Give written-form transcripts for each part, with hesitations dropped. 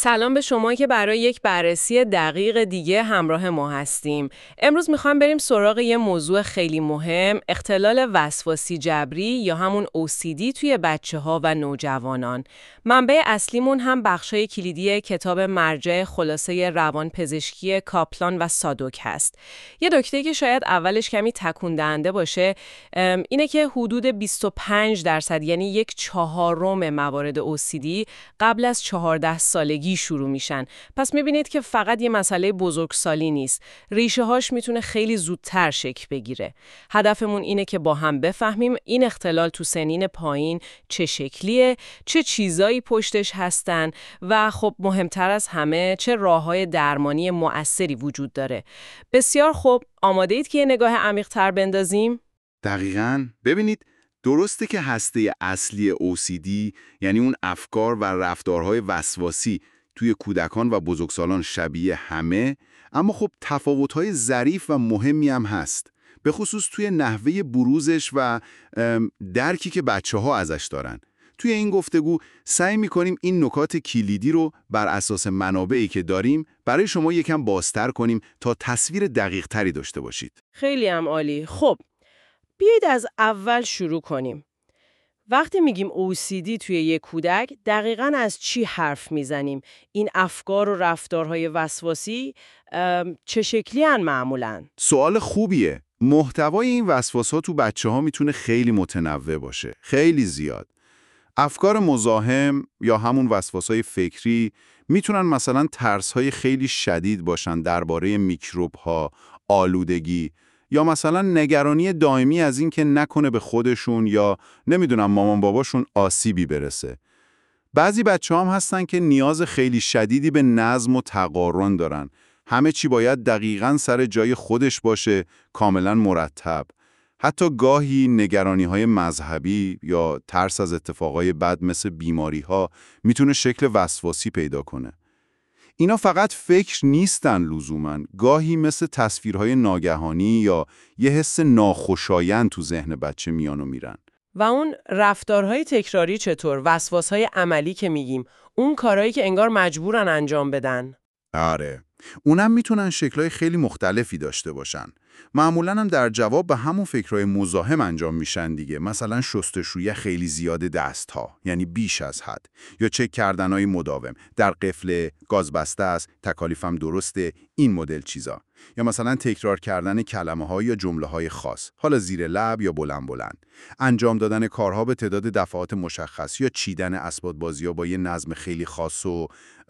سلام به شما که برای یک بررسی دقیق دیگه همراه ما هستیم. امروز میخوایم بریم سراغ یه موضوع خیلی مهم، اختلال وسواسی جبری یا همون OCD توی بچه‌ها و نوجوانان. منبع اصلیمون هم بخشای کلیدی کتاب مرجع خلاصه روانپزشکی کاپلان و سادوک هست. یه نکته که شاید اولش کمی تکون دهنده باشه، اینه که حدود 25% یعنی 1/4 موارد OCD قبل از 14 سالگی شروع میشن. پس میبینید که فقط یه مسئله بزرگسالی نیست. ریشه هاش میتونه خیلی زودتر شکل بگیره. هدفمون اینه که با هم بفهمیم این اختلال تو سنین پایین چه شکلیه، چه چیزایی پشتش هستن و خب مهمتر از همه چه راههای درمانی مؤثری وجود داره. بسیار خوب، آماده اید که یه نگاه عمیق‌تر بندازیم؟ دقیقاً. ببینید، درسته که هسته اصلی OCD یعنی اون افکار و رفتارهای وسواسی توی کودکان و بزرگسالان شبیه همه، اما خب تفاوت‌های ظریف و مهمی هم هست، به خصوص توی نحوه بروزش و درکی که بچه‌ها ازش دارن. توی این گفتگو سعی می‌کنیم این نکات کلیدی رو بر اساس منابعی که داریم برای شما یکم بازتر کنیم تا تصویر دقیق‌تری داشته باشید. خیلی هم عالی. خب، بیایید از اول شروع کنیم. وقتی میگیم OCD توی یک کودک، دقیقاً از چی حرف میزنیم؟ این افکار و رفتارهای وسواسی چه شکلی هن معمولاً؟ سوال خوبیه. محتوای این وسواس‌ها تو بچه‌ها میتونه خیلی متنوع باشه، خیلی زیاد. افکار مزاحم یا همون وسواس‌های فکری میتونن مثلا ترس‌های خیلی شدید باشن درباره میکروب‌ها، آلودگی یا مثلا نگرانی دائمی از این که نکنه به خودشون یا نمیدونم مامان باباشون آسیبی برسه. بعضی بچه‌ها هم هستن که نیاز خیلی شدیدی به نظم و تقارن دارن. همه چی باید دقیقاً سر جای خودش باشه، کاملاً مرتب. حتی گاهی نگرانی‌های مذهبی یا ترس از اتفاقای بد مثل بیماری‌ها میتونه شکل وسواسی پیدا کنه. اینا فقط فکر نیستن لزوماً، گاهی مثل تصویرهای ناگهانی یا یه حس ناخوشایند تو ذهن بچه میان و میرن. و اون رفتارهای تکراری چطور؟ وسواسهای عملی که میگیم، اون کارهایی که انگار مجبورن انجام بدن. آره، اونم میتونن شکل‌های خیلی مختلفی داشته باشن. معمولاً هم در جواب به همون فکرهای مزاحم انجام میشن دیگه، مثلا شستشویی خیلی زیاد دستها، یعنی بیش از حد، یا چک کردنهای مداوم، در قفل، گاز بسته است، تکالیفم درسته، این مدل چیزا. یا مثلا تکرار کردن کلمه‌ها یا جمله‌های خاص، حالا زیر لب یا بلند بلند. انجام دادن کارها به تعداد دفعات مشخص یا چیدن اسباب بازی‌ها با یه نظم خیلی خاص و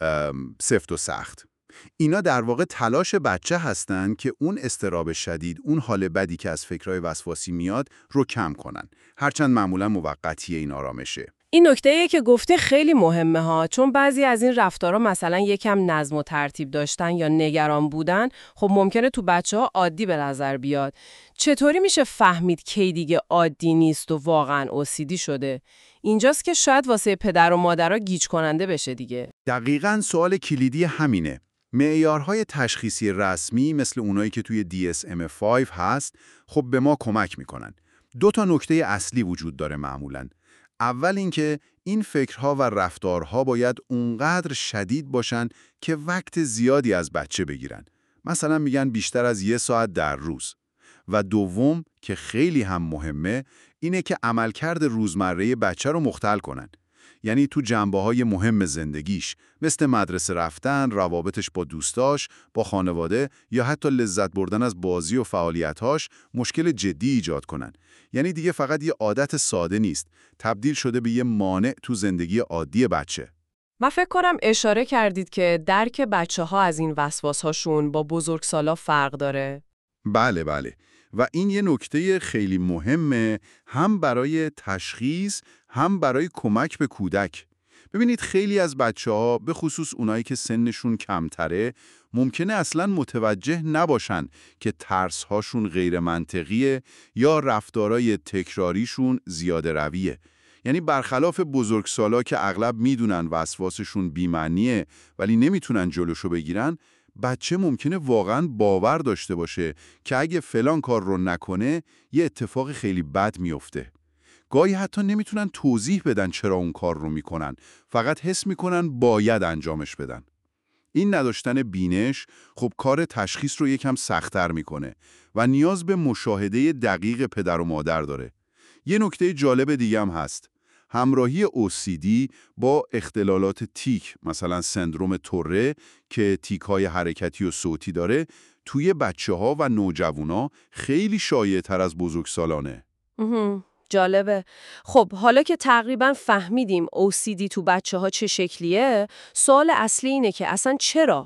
سفت و سخت. اینا در واقع تلاش بچه هستن که اون اضطراب شدید، اون حال بدی که از فکرهای وسواسی میاد رو کم کنن. هرچند معمولا موقتیه این آرامشه. این نکته‌ایه که گفته خیلی مهمه ها، چون بعضی از این رفتارها مثلا یکم نظم و ترتیب داشتن یا نگران بودن، خب ممکنه تو بچه‌ها عادی به نظر بیاد. چطوری میشه فهمید کی دیگه عادی نیست و واقعا OCD شده؟ اینجاست که شاید واسه پدر و مادرها گیج کننده بشه دیگه. دقیقاً سوال کلیدی همینه. معیارهای تشخیصی رسمی مثل اونایی که توی DSM-5 هست، خب به ما کمک میکنن. 2 نکته اصلی وجود داره معمولاً. اول اینکه این فکرها و رفتارها باید اونقدر شدید باشن که وقت زیادی از بچه بگیرن. مثلا میگن بیشتر از 1 ساعت در روز. و دوم که خیلی هم مهمه، اینه که عملکرد روزمره بچه رو مختل کنن. یعنی تو جنبه‌های مهم زندگیش، مثل مدرسه رفتن، روابطش با دوستاش، با خانواده یا حتی لذت بردن از بازی و فعالیتاش، مشکل جدی ایجاد کنن. یعنی دیگه فقط یه عادت ساده نیست، تبدیل شده به یه مانع تو زندگی عادی بچه. من فکر کنم اشاره کردید که درک بچه‌ها از این وسواس‌هاشون با بزرگسالا فرق داره. بله. و این یه نکته خیلی مهمه، هم برای تشخیص، هم برای کمک به کودک. ببینید خیلی از بچه‌ها، به خصوص اونایی که سنشون کمتره، ممکنه اصلاً متوجه نباشن که ترس‌هاشون غیر منطقیه یا رفتارای تکراریشون زیاده رویه. یعنی برخلاف بزرگسالا که اغلب میدونن وسواسشون بی‌معنیه ولی نمیتونن جلوشو بگیرن، بچه ممکنه واقعاً باور داشته باشه که اگه فلان کار رو نکنه یه اتفاق خیلی بد میفته. گاهی حتی نمیتونن توضیح بدن چرا اون کار رو میکنن، فقط حس میکنن باید انجامش بدن. این نداشتن بینش خب کار تشخیص رو یکم سخت‌تر میکنه و نیاز به مشاهده دقیق پدر و مادر داره. یه نکته جالب دیگه هم هست. همراهی OCD با اختلالات تیک، مثلا سندروم توره که تیک‌های حرکتی و صوتی داره، توی بچه‌ها و نوجوانا خیلی شایع‌تر از بزرگسالانه. جالبه. خب حالا که تقریبا فهمیدیم OCD تو بچه‌ها چه شکلیه، سوال اصلی اینه که اصلا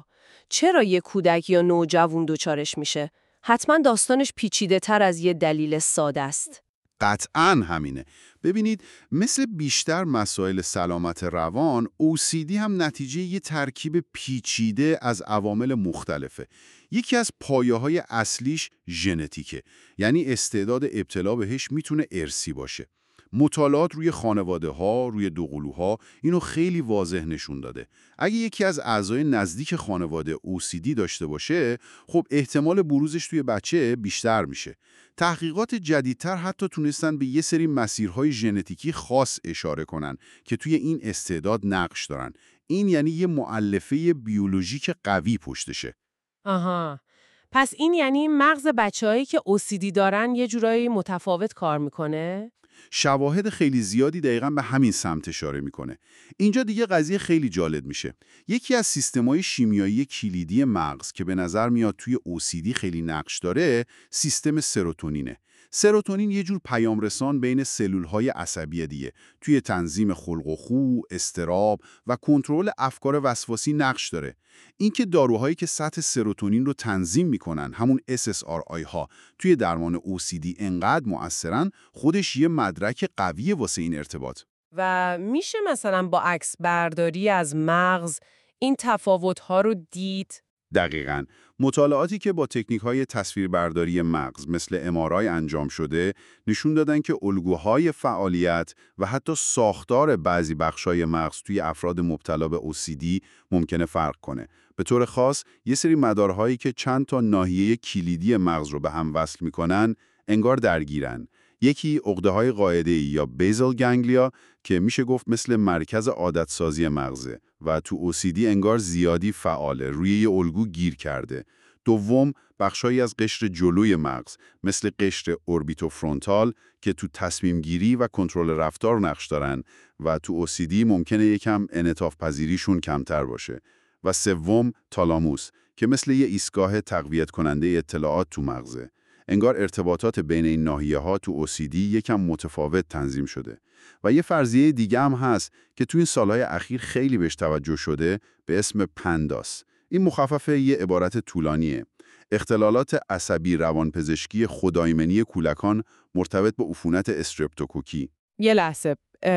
چرا یه کودک یا نوجوان دچارش میشه؟ حتما داستانش پیچیده‌تر از یه دلیل ساده است. قطعاً همینه. ببینید، مثل بیشتر مسائل سلامت روان، OCD هم نتیجه یه ترکیب پیچیده از عوامل مختلفه. یکی از پایه‌های اصلیش ژنتیکه، یعنی استعداد ابتلا بهش میتونه ارثی باشه. مطالعات روی خانواده‌ها، روی دوقلوها اینو خیلی واضح نشون داده. اگه یکی از اعضای نزدیک خانواده OCD داشته باشه، خب احتمال بروزش توی بچه بیشتر میشه. تحقیقات جدیدتر حتی تونستن به یه سری مسیرهای ژنتیکی خاص اشاره کنن که توی این استعداد نقش دارن. این یعنی یه مؤلفه بیولوژیک قوی پشتشه. آها. پس این یعنی مغز بچه‌هایی که OCD دارن یه جورایی متفاوت کار میکنه؟ شواهد خیلی زیادی دقیقاً به همین سمت اشاره میکنه. اینجا دیگه قضیه خیلی جالب میشه. یکی از سیستم‌های شیمیایی کلیدی مغز که به نظر میاد توی OCD خیلی نقش داره، سیستم سروتونینه. سروتونین یه جور پیامرسان بین سلول‌های عصبی دیگه، توی تنظیم خلق و خو، اضطراب و کنترل افکار وسواسی نقش داره. اینکه داروهایی که سطح سروتونین رو تنظیم میکنن، همون SSRI ها، توی درمان OCD انقدر مؤثرن، خودش یه مدرک قویه واسه این ارتباط. و میشه مثلا با عکس برداری از مغز این تفاوت‌ها رو دید؟ دقیقاً. مطالعاتی که با تکنیک‌های تصویربرداری مغز مثل MRI انجام شده، نشون دادن که الگوهای فعالیت و حتی ساختار بعضی بخشای مغز توی افراد مبتلا به OCD ممکنه فرق کنه. به طور خاص، یه سری مدارهایی که چند تا ناحیه کلیدی مغز رو به هم وصل می‌کنن، انگار درگیرن. یکی عقده‌های قاعده‌ای یا بیزل گانگلیا که میشه گفت مثل مرکز عادتسازی مغزه و تو OCD انگار زیادی فعاله، روی یه الگو گیر کرده. دوم، بخشایی از قشر جلوی مغز مثل قشر اوربیتوفرونتال که تو تصمیم گیری و کنترل رفتار نقش دارن و تو OCD ممکنه یکم انعطاف پذیریشون کمتر باشه. و سوم، تالاموس که مثل یه ایستگاه تقویت کننده اطلاعات تو مغزه. انگار ارتباطات بین این ناحیه‌ها تو OCD یکم متفاوت تنظیم شده. و یه فرضیه دیگه هم هست که تو این سالهای اخیر خیلی بهش توجه شده به اسم پنداس. این مخفف یه عبارت طولانیه. اختلالات عصبی روانپزشکی خودایمنی کودکان مرتبط به عفونت استرپتوکوکی. یه لحظه.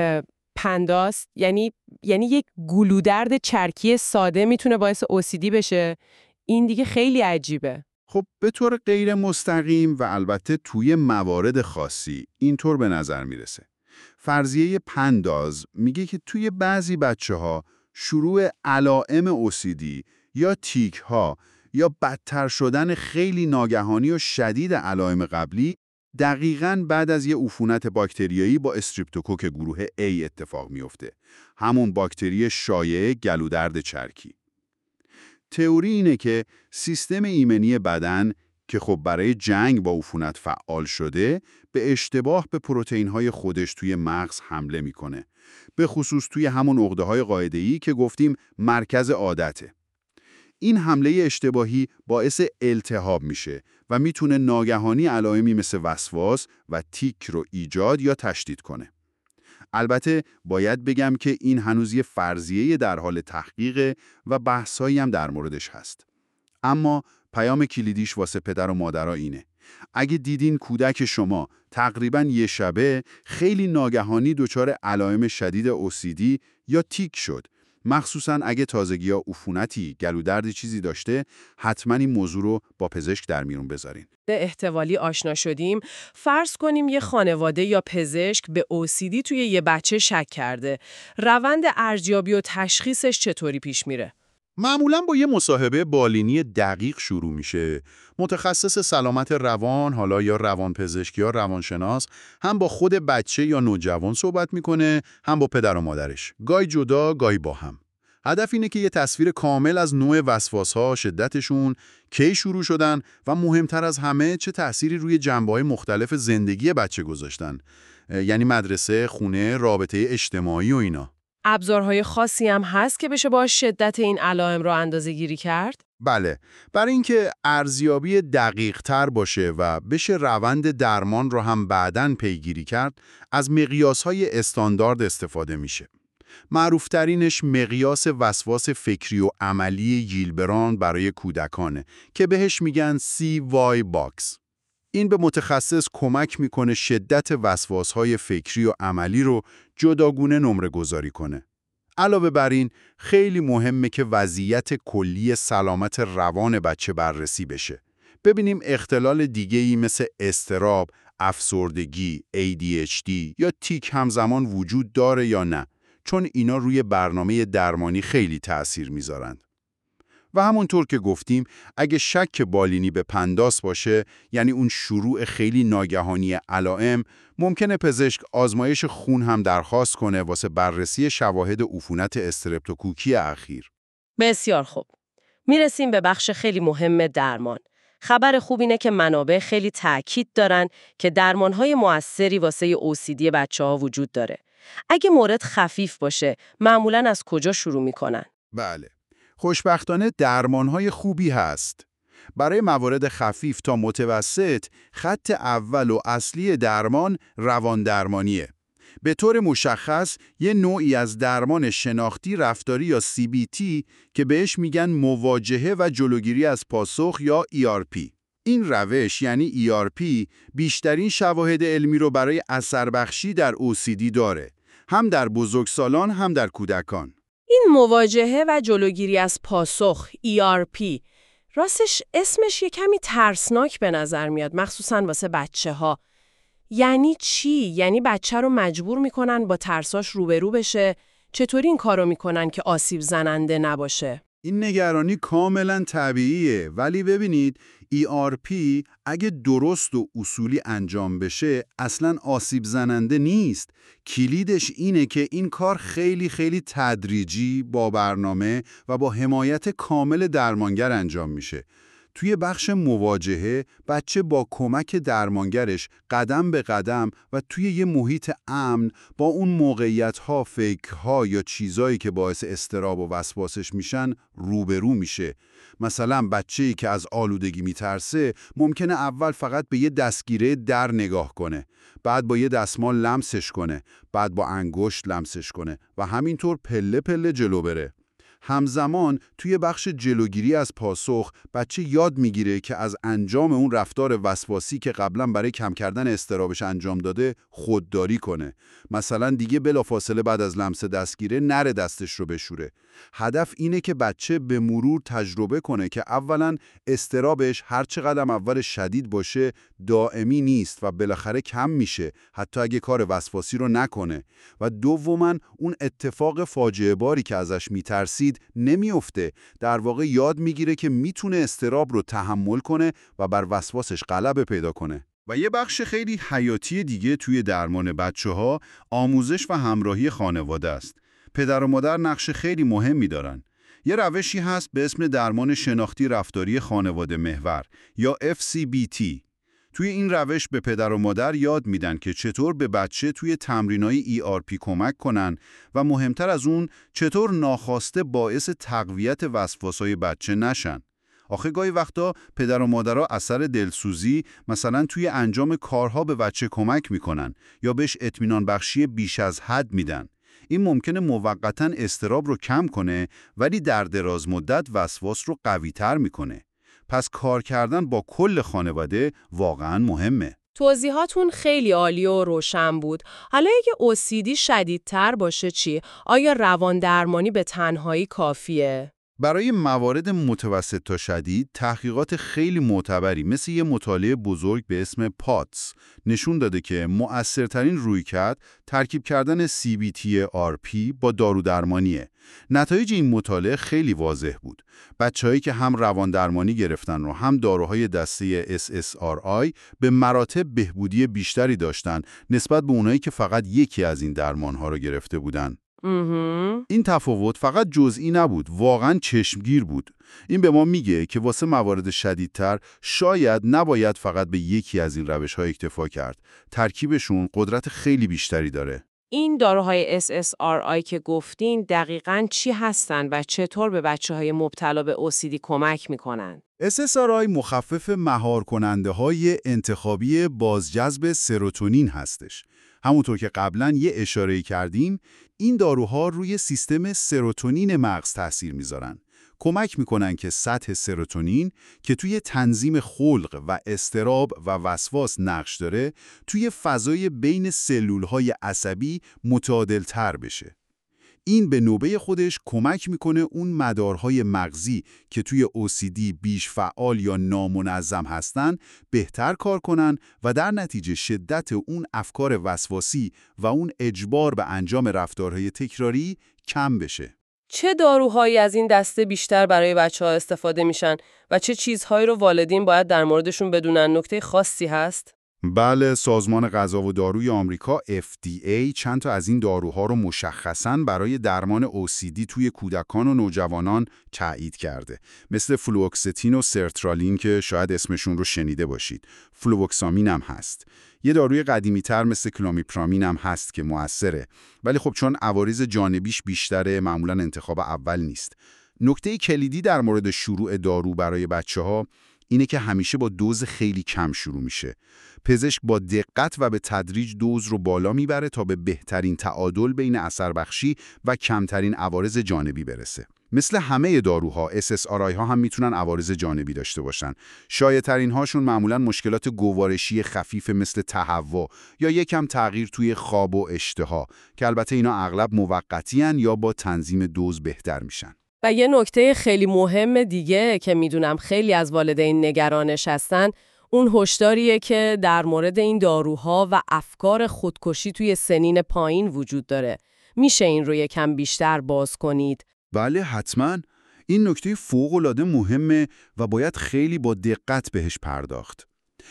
پنداس یعنی یک گلودرد چرکی ساده میتونه باعث OCD بشه؟ این دیگه خیلی عجیبه. خب به طور غیر مستقیم و البته توی موارد خاصی اینطور به نظر میرسه. فرضیه پنداز میگه که توی بعضی بچه‌ها شروع علائم OCD یا تیک ها یا بدتر شدن خیلی ناگهانی و شدید علائم قبلی دقیقاً بعد از یه عفونت باکتریایی با استریپتوکوک گروه A اتفاق میفته. همون باکتری شایع گلودرد چرکی. تئوری اینه که سیستم ایمنی بدن که خب برای جنگ با عفونت فعال شده، به اشتباه به پروتئین‌های خودش توی مغز حمله میکنه. به خصوص توی همون عقده‌های قاعده‌ای که گفتیم مرکز عادته. این حمله اشتباهی باعث التهاب میشه و میتونه ناگهانی علائمی مثل وسواس و تیک رو ایجاد یا تشدید کنه. البته باید بگم که این هنوز یه فرضیه در حال تحقیق و بحثایی هم در موردش هست. اما پیام کلیدیش واسه پدر و مادرها اینه: اگه دیدین کودک شما تقریباً یه شبه خیلی ناگهانی دچار علائم شدید OCD یا تیک شد، مخصوصاً اگه تازگی‌ها عفونتی، گلودردی چیزی داشته، حتما این موضوع رو با پزشک در میون بذارین. به احتوالی آشنا شدیم. فرض کنیم یه خانواده یا پزشک به OCD توی یه بچه شک کرده. روند ارزیابی و تشخیصش چطوری پیش میره؟ معمولاً با یه مصاحبه بالینی دقیق شروع میشه. متخصص سلامت روان، حالا یا روانپزشک یا روانشناس، هم با خود بچه یا نوجوان صحبت میکنه، هم با پدر و مادرش. گاهی جدا، گاهی با هم. هدف اینه که یه تصویر کامل از نوع وسواس‌ها، شدتشون، کی شروع شدن و مهمتر از همه چه تأثیری روی جنبه‌های مختلف زندگی بچه گذاشتن. یعنی مدرسه، خونه، رابطه اجتماعی و اینا. ابزارهای خاصی هم هست که بشه با شدت این علائم رو اندازه‌گیری کرد؟ بله، برای اینکه ارزیابی دقیق تر باشه و بشه روند درمان رو هم بعداً پیگیری کرد، از مقیاس‌های استاندارد استفاده میشه. معروفترینش مقیاس وسواس فکری و عملی گیلبراند برای کودکانه که بهش میگن CY باکس. این به متخصص کمک میکنه شدت وسواس‌های فکری و عملی رو جداگونه نمره گذاری کنه. علاوه بر این، خیلی مهمه که وضعیت کلی سلامت روان بچه بررسی بشه. ببینیم اختلال دیگه‌ای مثل اضطراب، افسردگی، ADHD یا تیک همزمان وجود داره یا نه، چون اینا روی برنامه درمانی خیلی تأثیر میذارند. و همونطور که گفتیم، اگه شک بالینی به پنداس باشه، یعنی اون شروع خیلی ناگهانی علائم، ممکنه پزشک آزمایش خون هم درخواست کنه واسه بررسی شواهد عفونت استرپتوکوکی اخیر. بسیار خوب. میرسیم به بخش خیلی مهم درمان. خبر خوب اینه که منابع خیلی تأکید دارن که درمانهای مؤثری واسه OCD بچه‌ها وجود داره. اگه مورد خفیف باشه، معمولاً از کجا شروع میکنن؟ بله. خوشبختانه درمانهای خوبی هست. برای موارد خفیف تا متوسط، خط اول و اصلی درمان روان درمانیه. به طور مشخص، یه نوعی از درمان شناختی رفتاری یا CBT که بهش میگن مواجهه و جلوگیری از پاسخ یا ERP. این روش یعنی ERP بیشترین شواهد علمی رو برای اثربخشی در OCD داره. هم در بزرگسالان هم در کودکان. این مواجهه و جلوگیری از پاسخ ERP راستش اسمش یه کمی ترسناک به نظر میاد، مخصوصاً واسه بچه‌ها. یعنی چی؟ یعنی بچه رو مجبور میکنن با ترساش روبرو بشه؟ چطوری این کارو میکنن که آسیب زننده نباشه؟ این نگرانی کاملا طبیعیه، ولی ببینید ERP اگه درست و اصولی انجام بشه اصلا آسیب زننده نیست. کلیدش اینه که این کار خیلی خیلی تدریجی، با برنامه و با حمایت کامل درمانگر انجام میشه. توی بخش مواجهه، بچه با کمک درمانگرش قدم به قدم و توی یه محیط امن با اون موقعیت‌ها، فکرها یا چیزایی که باعث اضطراب و وسواسش میشن روبرو میشه. مثلا بچه‌ای که از آلودگی میترسه ممکنه اول فقط به یه دستگیره در نگاه کنه، بعد با یه دستمال لمسش کنه، بعد با انگشت لمسش کنه و همینطور پله پله جلو بره. همزمان توی بخش جلوگیری از پاسخ، بچه یاد میگیره که از انجام اون رفتار وسواسی که قبلا برای کم کردن اضطرابش انجام داده خودداری کنه. مثلا دیگه بلافاصله بعد از لمس دستگیره نره دستش رو بشوره. هدف اینه که بچه به مرور تجربه کنه که اولا اضطرابش هر چقدر اول شدید باشه دائمی نیست و بالاخره کم میشه، حتی اگه کار وسواسی رو نکنه. و دوما اون اتفاق فاجعه باری که ازش میترسید نمیفته. در واقع یاد میگیره که میتونه اضطراب رو تحمل کنه و بر وسواسش غلبه پیدا کنه. و یه بخش خیلی حیاتی دیگه توی درمان بچه‌ها آموزش و همراهی خانواده است. پدر و مادر نقش خیلی مهمی دارن. یه روشی هست به اسم درمان شناختی رفتاری خانواده محور یا FCBT. توی این روش به پدر و مادر یاد میدن که چطور به بچه توی تمرینای ERP کمک کنن و مهمتر از اون چطور ناخواسته باعث تقویت وسواسای بچه نشن. آخه گاهی وقتا پدر و مادرها اثر دلسوزی مثلا توی انجام کارها به بچه کمک میکنن یا بهش اطمینان بخشی بیش از حد میدن. این ممکنه موقتاً اضطراب رو کم کنه ولی در دراز مدت وسواس رو قوی‌تر میکنه. پس کار کردن با کل خانواده واقعاً مهمه. توضیحاتون خیلی عالی و روشن بود. حالا اگه OCD شدیدتر باشه چی؟ آیا روان درمانی به تنهایی کافیه؟ برای موارد متوسط تا شدید، تحقیقات خیلی معتبری مثل یه مطالعه بزرگ به اسم پاتس نشون داده که مؤثرترین رویکرد ترکیب کردن CBT-RP با دارو درمانیه. نتایج این مطالعه خیلی واضح بود. بچه‌هایی که هم روان درمانی گرفتن و هم داروهای دسته SSRI به مراتب بهبودی بیشتری داشتن نسبت به اونایی که فقط یکی از این درمانها رو گرفته بودن. این تفاوت فقط جزئی نبود، واقعاً چشمگیر بود. این به ما میگه که واسه موارد شدیدتر شاید نباید فقط به یکی از این روش‌ها اکتفا کرد. ترکیبشون قدرت خیلی بیشتری داره. این داروهای SSRI که گفتین دقیقاً چی هستن و چطور به بچه‌های مبتلا به OCD کمک میکنن؟ SSRI مخفف مهار کننده های انتخابی بازجذب سروتونین هستش. همونطور که قبلا یه اشاره کردیم، این داروها روی سیستم سروتونین مغز تاثیر میذارن. کمک میکنن که سطح سروتونین که توی تنظیم خلق و اضطراب و وسواس نقش داره، توی فضای بین سلولهای عصبی متعادل‌تر بشه. این به نوبه خودش کمک میکنه اون مدارهای مغزی که توی OCD بیش فعال یا نامنظم هستن بهتر کار کنن و در نتیجه شدت اون افکار وسواسی و اون اجبار به انجام رفتارهای تکراری کم بشه. چه داروهایی از این دسته بیشتر برای بچه‌ها استفاده میشن و چه چیزهایی رو والدین باید در موردشون بدونن؟ نکته خاصی هست؟ بله، سازمان غذا و داروی آمریکا FDA چند تا از این داروها رو مشخصاً برای درمان OCD توی کودکان و نوجوانان تایید کرده. مثل فلوکستین و سرترالین که شاید اسمشون رو شنیده باشید. فلووکسامین هم هست. یه داروی قدیمی‌تر مثل کلومیپرامین هم هست که مؤثره. ولی خب چون عوارض جانبیش بیشتره، معمولاً انتخاب اول نیست. نکته کلیدی در مورد شروع دارو برای بچه‌ها اینه که همیشه با دوز خیلی کم شروع میشه. پزشک با دقت و به تدریج دوز رو بالا میبره تا به بهترین تعادل بین اثر بخشی و کمترین عوارض جانبی برسه. مثل همه داروها، SSRI ها هم میتونن عوارض جانبی داشته باشن. شایع‌ترین هاشون معمولاً مشکلات گوارشی خفیف مثل تهوع یا یکم تغییر توی خواب و اشتها که البته اینا اغلب موقتی ان یا با تنظیم دوز بهتر میشن. و یه نکته خیلی مهم دیگه که میدونم خیلی از والدین نگرانش هستن، اون هشداریه که در مورد این داروها و افکار خودکشی توی سنین پایین وجود داره. میشه این رو یکم بیشتر باز کنید؟ بله حتما. این نکته فوق‌العاده مهمه و باید خیلی با دقت بهش پرداخت.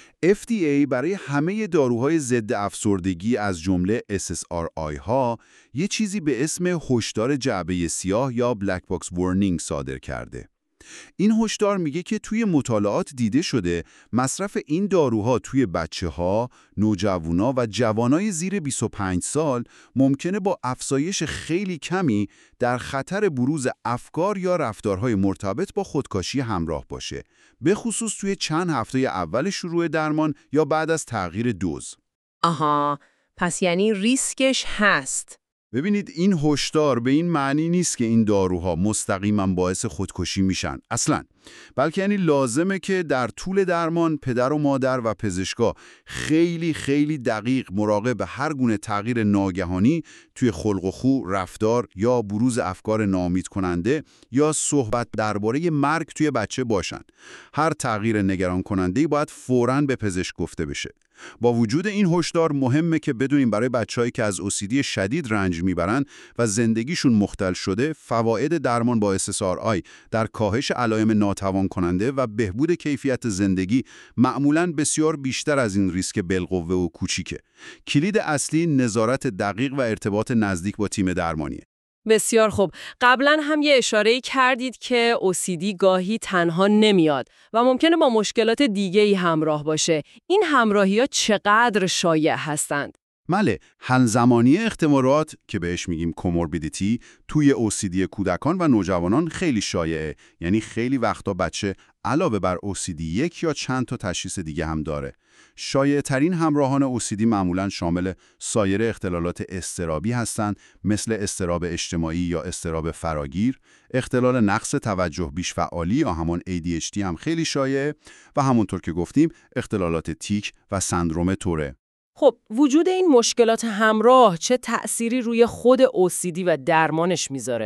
FDA برای همه داروهای ضد افسردگی از جمله SSRI ها یه چیزی به اسم هشدار جعبه سیاه یا Black Box Warning صادر کرده. این هشدار میگه که توی مطالعات دیده شده مصرف این داروها توی بچه‌ها، نوجوانا و جوانای زیر 25 سال ممکنه با افزایش خیلی کمی در خطر بروز افکار یا رفتارهای مرتبط با خودکشی همراه باشه، به خصوص توی چند هفته اول شروع درمان یا بعد از تغییر دوز. آها، پس یعنی ریسکش هست. ببینید، این هشدار به این معنی نیست که این داروها مستقیما باعث خودکشی میشن اصلاً، بلکه یعنی لازمه که در طول درمان پدر و مادر و پزشکا خیلی دقیق مراقب هر گونه تغییر ناگهانی توی خلق و خو، رفتار یا بروز افکار ناامید کننده یا صحبت درباره مرگ توی بچه باشن. هر تغییر نگران کننده‌ای باید فوراً به پزشک گفته بشه. با وجود این هشدار مهمه که بدونیم برای بچه‌هایی که از OCD شدید رنج میبرن و زندگیشون مختل شده، فواید درمان با SSRI در کاهش علائم ناتوان کننده و بهبود کیفیت زندگی معمولاً بسیار بیشتر از این ریسک بالقوه و کوچیکه. کلید اصلی نظارت دقیق و ارتباط نزدیک با تیم درمانیه. بسیار خوب. قبلا هم یه اشاره‌ای کردید که OCD گاهی تنها نمیاد و ممکنه با مشکلات دیگه‌ای همراه باشه. این همراهی‌ها چقدر شایع هستند؟ بله، همزمانی اختمارات که بهش میگیم کوموربیدیتی توی OCD کودکان و نوجوانان خیلی شایعه. یعنی خیلی وقتا بچه علاوه بر OCD یک یا چند تا تشخیص دیگه هم داره. شایع‌ترین همراهان OCD معمولاً شامل سایر اختلالات اضطرابی هستند، مثل اضطراب اجتماعی یا اضطراب فراگیر، اختلال نقص توجه بیش فعالی یا همان ADHD هم خیلی شایعه و همونطور که گفتیم اختلالات تیک و سندروم توره. خب وجود این مشکلات همراه چه تأثیری روی خود OCD و درمانش میذاره؟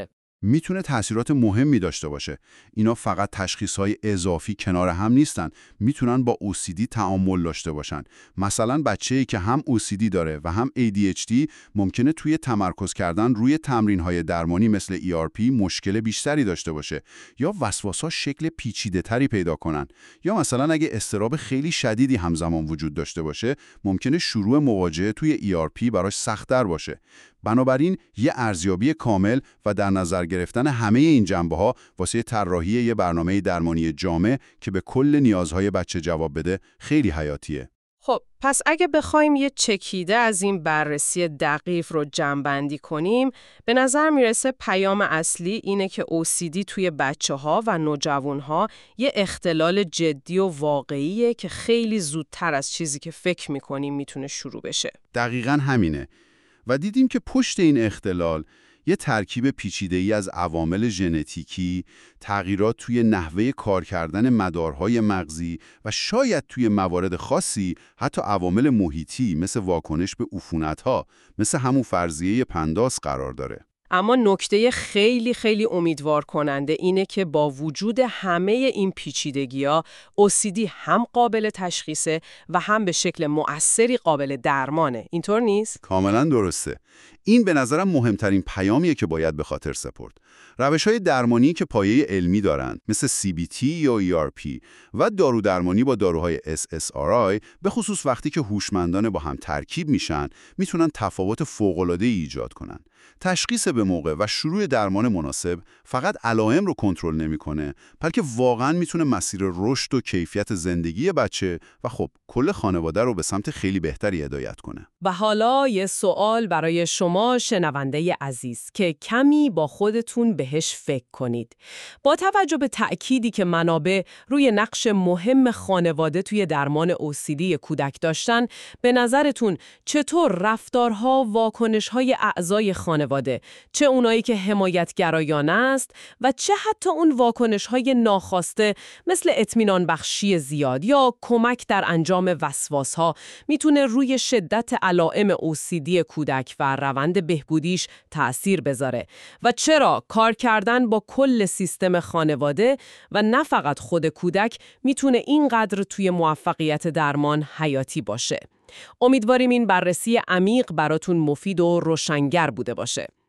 میتونه تأثیرات مهمی داشته باشه. اینا فقط تشخیصهای اضافی کنار هم نیستن، میتونن با OCD تعامل داشته باشن. مثلا بچه‌ای که هم OCD داره و هم ADHD ممکنه توی تمرکز کردن روی تمرین‌های درمانی مثل ERP مشکل بیشتری داشته باشه، یا وسواس‌ها شکل پیچیده‌تری پیدا کنن، یا مثلا اگه اضطراب خیلی شدیدی همزمان وجود داشته باشه، ممکنه شروع مواجهه توی ERP براش سخت‌تر باشه. بنابراین یه ارزیابی کامل و در نظر گرفتن همه این جنبه‌ها واسه طراحی یه برنامه درمانی جامع که به کل نیازهای بچه جواب بده خیلی حیاتیه. خب پس اگه بخوایم یه چکیده از این بررسی دقیق رو جمع‌بندی کنیم، به نظر میرسه پیام اصلی اینه که OCD توی بچه‌ها و نوجوان‌ها یه اختلال جدی و واقعیه که خیلی زودتر از چیزی که فکر می‌کنیم میتونه شروع بشه. دقیقاً همینه. و دیدیم که پشت این اختلال یه ترکیب پیچیده‌ای از عوامل ژنتیکی، تغییرات توی نحوه کار کردن مدارهای مغزی و شاید توی موارد خاصی حتی عوامل محیطی مثل واکنش به عفونت‌ها، مثل همون فرضیه پنداس قرار داره. اما نکته خیلی خیلی امیدوار کننده اینه که با وجود همه این پیچیدگی‌ها، OCD هم قابل تشخیصه و هم به شکل مؤثری قابل درمانه. اینطور نیست؟ کاملا درسته. این به نظرم مهمترین پیامیه که باید به خاطر سپرد. روش‌های درمانی که پایه علمی دارن، مثل CBT یا ERP و دارودرمانی با داروهای SSRI، به خصوص وقتی که هوشمندانه با هم ترکیب میشن، میتونن تفاوت فوق‌العاده‌ای ایجاد کنن. تشخیص به موقع و شروع درمان مناسب فقط علائم رو کنترل نمی‌کنه، بلکه واقعاً میتونه مسیر رشد و کیفیت زندگی بچه و خب کل خانواده رو به سمت خیلی بهتری هدایت کنه. و حالا یه سوال برای شما شنونده عزیز که کمی با خودتون بهش فکر کنید. با توجه به تأکیدی که منابع روی نقش مهم خانواده توی درمان OCD کودک داشتن، به نظرتون چطور رفتارها، واکنش‌های اعضای خانواده، چه اونایی که حمایتگرایانه است و چه حتی اون واکنش‌های ناخواسته مثل اطمینان بخشی زیاد یا کمک در انجام وسواس‌ها میتونه روی شدت علائم OCD کودک و روند بهبودیش تأثیر بذاره و چرا کار کردن با کل سیستم خانواده و نه فقط خود کودک میتونه اینقدر توی موفقیت درمان حیاتی باشه. امیدواریم این بررسی عمیق براتون مفید و روشنگر بوده باشه.